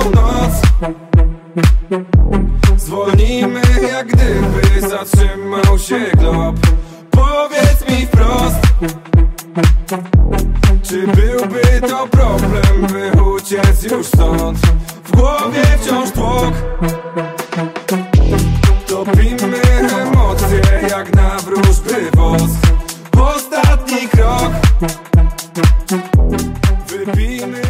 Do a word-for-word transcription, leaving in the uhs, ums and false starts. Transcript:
noc. Zwolnijmy, jak gdyby zatrzymał się glob. Powiedz mi wprost, czy byłby to problem, by uciec już stąd? W głowie wciąż tłok. Topimy emocje jak na wróżby wosk. Ostatni krok. Wypijmy